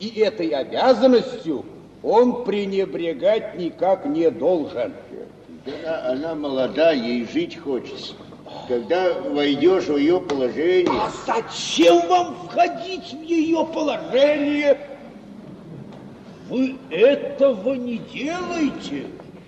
И этой обязанностью он пренебрегать никак не должен. Она молода, ей жить хочется. Когда войдешь в ее положение... А зачем вам входить в ее положение? Вы этого не делаете.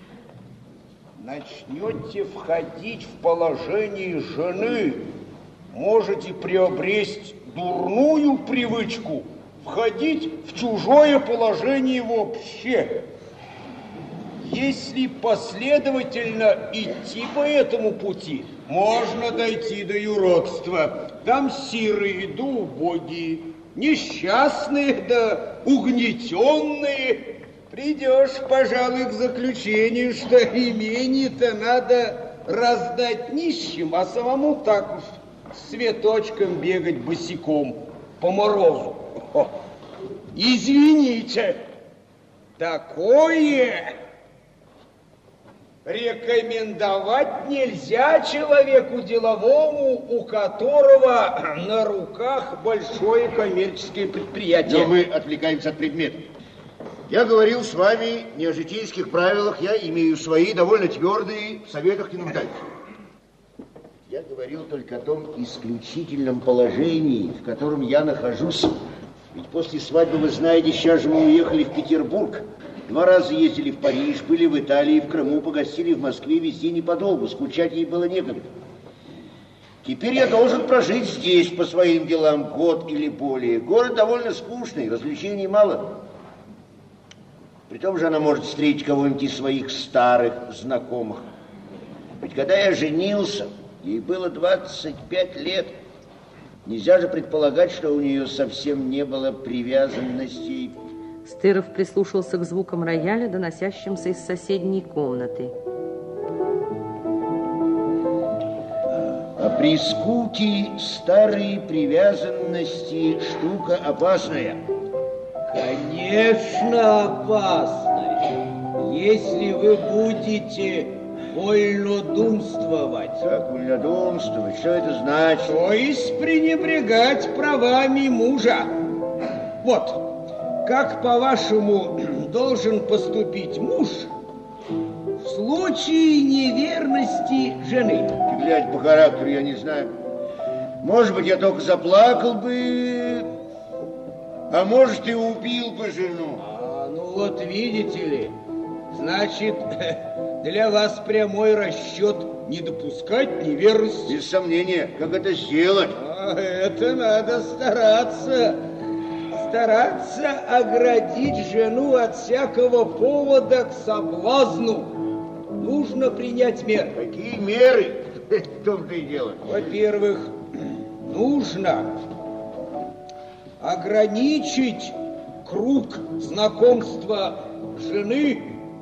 Начнете входить в положение жены, можете приобрести дурную привычку входить в чужое положение вообще. Если последовательно идти по этому пути, можно дойти до юродства. Там сирые да убогие, несчастные да угнетенные. Придешь, пожалуй, к заключению, что имение-то надо раздать нищим, а самому так уж с цветочком бегать босиком по морозу. Извините, такое рекомендовать нельзя человеку деловому, у которого на руках большое коммерческое предприятие. Но мы отвлекаемся от предмета. Я говорил с вами не о житейских правилах, я имею свои довольно твердые, в советах не нуждаюсь. Я говорил только о том исключительном положении, в котором я нахожусь. Ведь после свадьбы, вы знаете, сейчас же мы уехали в Петербург. 2 раза ездили в Париж, были в Италии, в Крыму, погостили в Москве, везде не подолгу, скучать ей было некогда. Теперь я должен прожить здесь по своим делам год или более. Город довольно скучный, развлечений мало. При том же она может встретить кого-нибудь из своих старых знакомых. Ведь когда я женился, ей было 25 лет. Нельзя же предполагать, что у нее совсем не было привязанностей. Стыров прислушался к звукам рояля, доносящимся из соседней комнаты. А при скуке старые привязанности штука опасная. Конечно, опасная. Если вы будете вольнодумствовать. Как вольнодумствовать? Что это значит? То есть пренебрегать правами мужа. Вот. Как, по-вашему, должен поступить муж в случае неверности жены? Глядь, по характеру я не знаю. Может быть, я только заплакал бы, а может, и убил бы жену. Ну вот видите ли, значит, для вас прямой расчет не допускать неверности. Без сомнения, как это сделать? Это надо стараться. Стараться оградить жену от всякого повода к соблазну. Нужно принять меры. Какие меры? В том-то и дело. Во-первых, нужно ограничить круг знакомства жены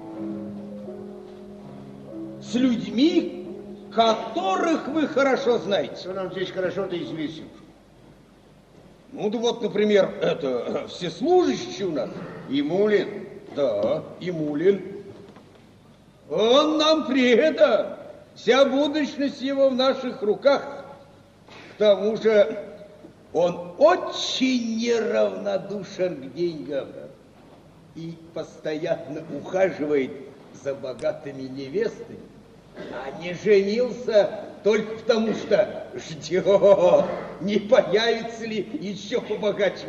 с людьми, которых вы хорошо знаете. Что нам здесь хорошо-то известен? Ну, да вот, например, это всеслужащий у нас. Имулин? Да, Имулин. Он нам предан. Вся будущность его в наших руках. К тому же он очень неравнодушен к деньгам и постоянно ухаживает за богатыми невестами, а не женился только потому, что ждет, не появится ли еще побогаче.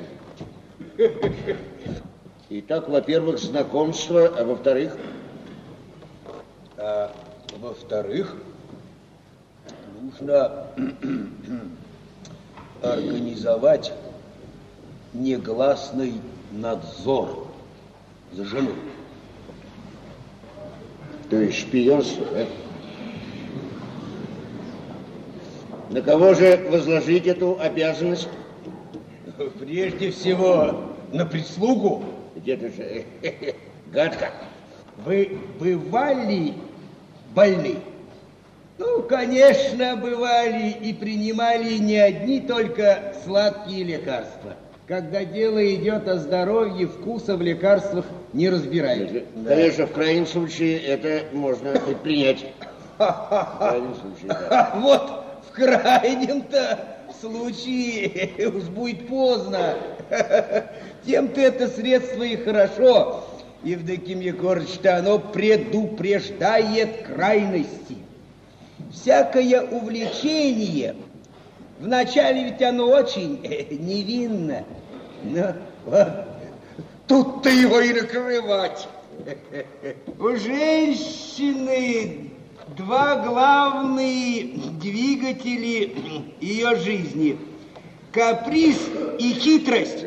Итак, во-первых, знакомство, а во-вторых? Во-вторых, нужно организовать негласный надзор за женой. То есть шпионство, да? На кого же возложить эту обязанность? Прежде всего, на прислугу. Где-то же гадко. Вы бывали больны? Ну, конечно, бывали и принимали не одни только сладкие лекарства. Когда дело идет о здоровье, вкуса в лекарствах не разбираете. Конечно, в крайнем случае это можно предпринять. В крайнем случае, да. Вот в крайнем-то случае уж будет поздно. Тем-то это средство и хорошо, Евдоким Егорыч, что оно предупреждает крайности. Всякое увлечение, вначале ведь оно очень невинно, но вот тут-то его и накрывать. У женщины два главные двигатели ее жизни. Каприз и хитрость.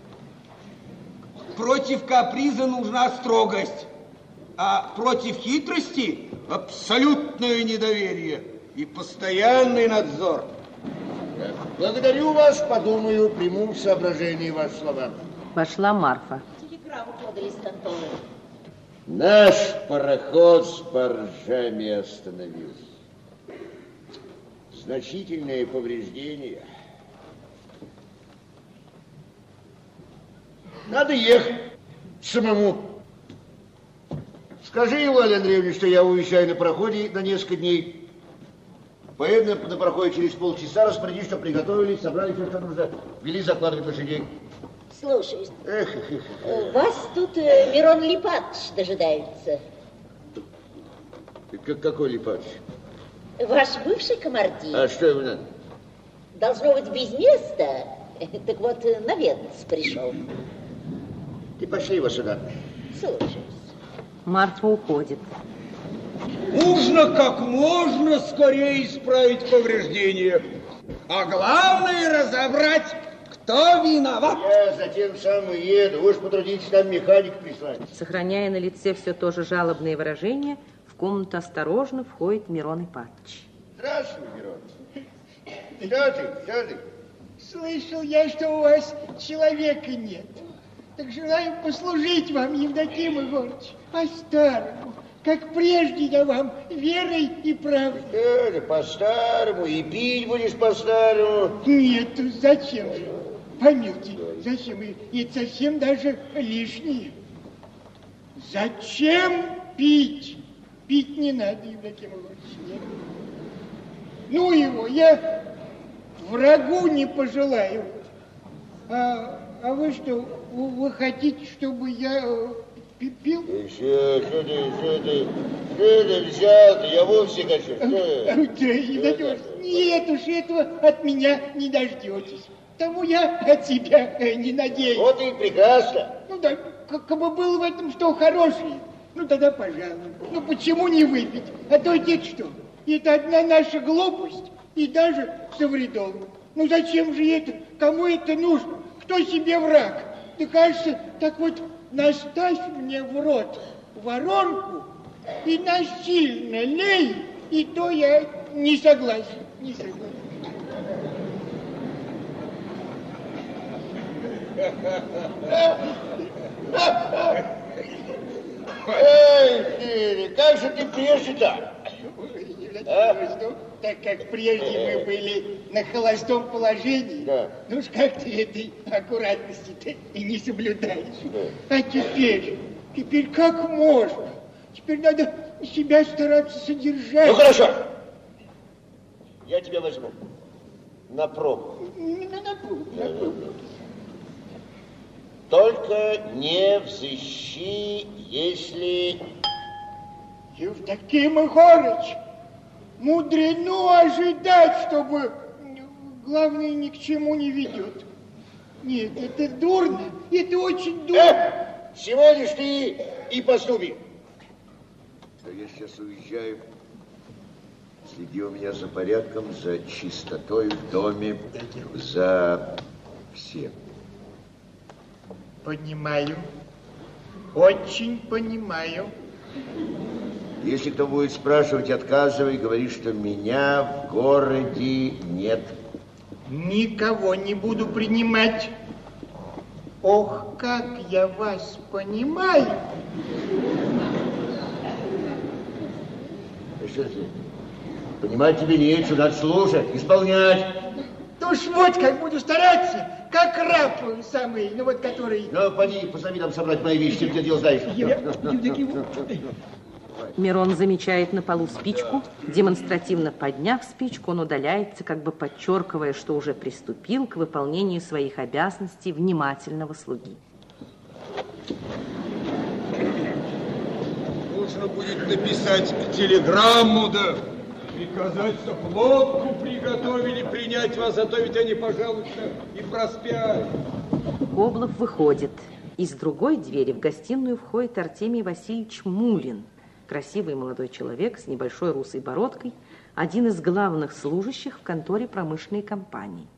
Против каприза нужна строгость, а против хитрости абсолютное недоверие и постоянный надзор. Благодарю вас, подумаю, приму в соображение ваши слова. Вошла Марфа. Телеграмму подали из конторы. Наш пароход с баржами остановился. Значительные повреждения. Надо ехать самому. Скажи, Евлалии Андреевне, что я уезжаю на пароходе на несколько дней. Поеду на пароходе через полчаса, распорядись, что приготовились, собрали все, что нужно, вели закладывать лошадей. Слушаюсь. Вас тут Мирон Липатович дожидается. Какой Липатович? Ваш бывший комардир. А что ему надо? Должно быть без места. Так вот, наведаться пришел. Ты пошли его сюда. Слушаюсь. Марфа уходит. Нужно как можно скорее исправить повреждения. А главное разобрать, кто виноват. Я затем сам и еду. Вы уж потрудитесь нам механик прислать. Сохраняя на лице все то же жалобное выражение, в комнату осторожно входит Мирон Ипатович. Здравствуй, Мирон. Что ты? Слышал я, что у вас человека нет. Так желаю послужить вам, Евдоким Егорыч, по-старому, как прежде я вам верой и правдой. Что же, по-старому, и пить будешь по-старому. Нет, зачем же? Помилуйте, зачем? И это совсем даже лишнее. Зачем пить? Пить не надо, Евдоким Егорыч, нет. Ну его, я врагу не пожелаю. А вы что, вы хотите, чтобы я пил? Что ты взял-то? Я вовсе хочу. Нет уж, этого от меня не дождетесь. Тому я от себя не надеюсь. Вот и прекрасно. Ну да, как бы было в этом что хорошее, ну тогда пожалуй. Ну почему не выпить? А то это что? Это одна наша глупость и даже совредом. Ну зачем же это? Кому это нужно? Кто себе враг? Ты, кажется, так вот наставь мне в рот воронку и насильно лей, и то я не согласен. Не согласен. Эй, как же ты прежде-то? Так как прежде мы были на холостом положении, Да. ну уж как ты этой аккуратности-то и не соблюдаешь. Да. А теперь как можно? Теперь надо себя стараться содержать. Ну хорошо, я тебя возьму на пробу. На пробу. Только не взыщи, если... Евдоким Егорыч, мудрено ожидать, чтобы главное ни к чему не ведет. Нет, это дурно, это очень дурно. Сегодня ж ты и поступи. Я сейчас уезжаю. Следи у меня за порядком, за чистотой в доме, за всем. Понимаю, очень понимаю. Если кто будет спрашивать, отказывай, говори, что меня в городе нет. Никого не буду принимать. Ох, как я вас понимаю. Что ты? Понимать тебе нечего, надо слушать, исполнять. Ну уж вот как буду стараться, как раб самый, ну вот который... Ну, поди, позови нам собрать мои вещи, чем ты дело знаешь. Евдоким... Давай. Мирон замечает на полу спичку. Демонстративно подняв спичку, он удаляется, как бы подчеркивая, что уже приступил к выполнению своих обязанностей внимательного слуги. Нужно будет написать телеграмму, да приказать, чтоб лодку приготовили принять вас, а то ведь они, пожалуйста, и проспят. Коблов выходит. Из другой двери в гостиную входит Артемий Васильевич Мулин. Красивый молодой человек с небольшой русой бородкой, один из главных служащих в конторе промышленной компании.